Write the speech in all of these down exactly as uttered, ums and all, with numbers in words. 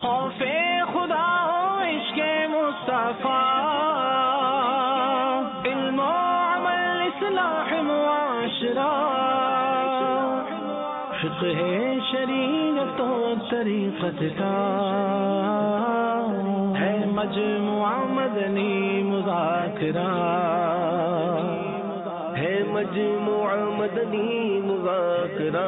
خوف خدا ہو عشق مصطفیٰ، علم و عمل اصلاح معاشرہ، فقہ شریعت و طریقت کا ہے مجموعہ مدنی مذاکرہ، ہے مجموعہ مدنی مذاکرہ،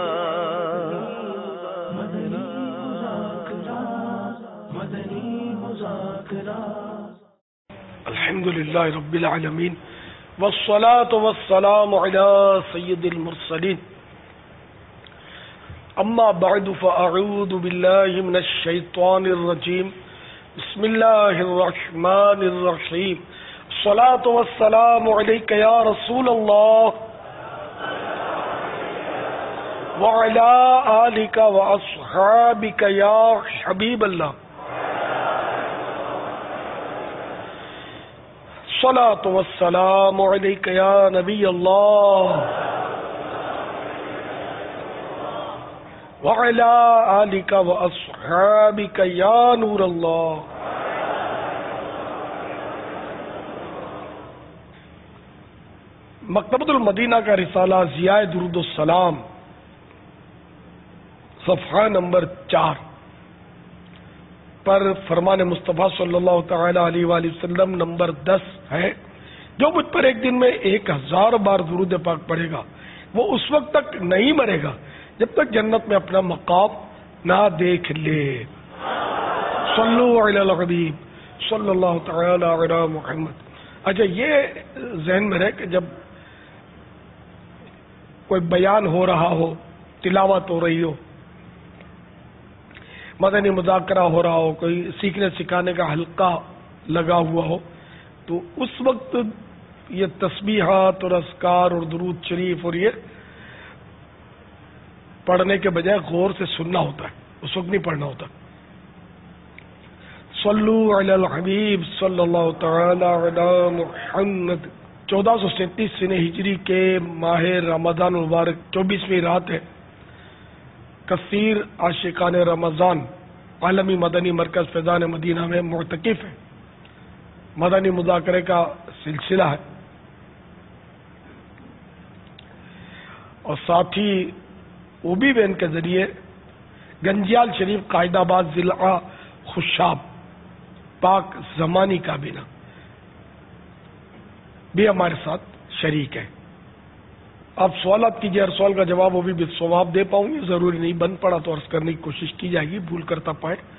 مدنی مذاکرہ، مدنی مذاکرہ۔ الحمد للہ رب العالمین والصلاة والسلام علی سید المرسلین، اما بعد فاعوذ باللہ من الشیطان الرجیم، بسم اللہ الرحمن الرحیم، الصلاة والسلام علیک یا رسول اللہ وعلی آلک واصحابک یا حبیب اللہ، الصلاة والسلام علیک یا نبی اللہ وعلی آلک واصحابک یا نور اللہ۔ مکتبۃ المدینہ کا رسالہ ضیاء درود السلام صفحہ نمبر چار پر فرمان مصطفیٰ صلی اللہ تعالی علیہ وآلہ وسلم نمبر دس ہے، جو مجھ پر ایک دن میں ایک ہزار بار درود پاک پڑھے گا وہ اس وقت تک نہیں مرے گا جب تک جنت میں اپنا مقام نہ دیکھ لے۔ صلو علی الحبیب صلی اللہ تعالی علی محمد۔ اچھا، یہ ذہن میں رہے کہ جب کوئی بیان ہو رہا ہو، تلاوت ہو رہی ہو، مدنی مذاکرہ ہو رہا ہو، کوئی سیکھنے سکھانے کا حلقہ لگا ہوا ہو، تو اس وقت یہ تسبیحات اور اذکار اور درود شریف اور یہ پڑھنے کے بجائے غور سے سننا ہوتا ہے، اس وقت نہیں پڑھنا ہوتا۔ صلو علی الحبیب صلی اللہ تعالی علی محمد۔ چودہ سو سینتیس سن ہجری کے ماہ رمضان المبارک چوبیسویں رات ہے۔ کثیر عاشقان رمضان عالمی مدنی مرکز فیضان مدینہ میں معتکف ہے، مدنی مذاکرے کا سلسلہ ہے، اور ساتھ ہی اوبی وین کے ذریعے گنجیال شریف قائد آباد ضلع خوشاب پاک زمانی کابینہ بھی ہمارے ساتھ شریک ہے۔ آپ سوالات کیجیے، ہر سوال کا جواب وہ بھی بالصواب دے پاؤں گی، ضروری نہیں بن پڑا تو عرض کرنے کی کوشش کی جائے گی، بھول کرتا پائے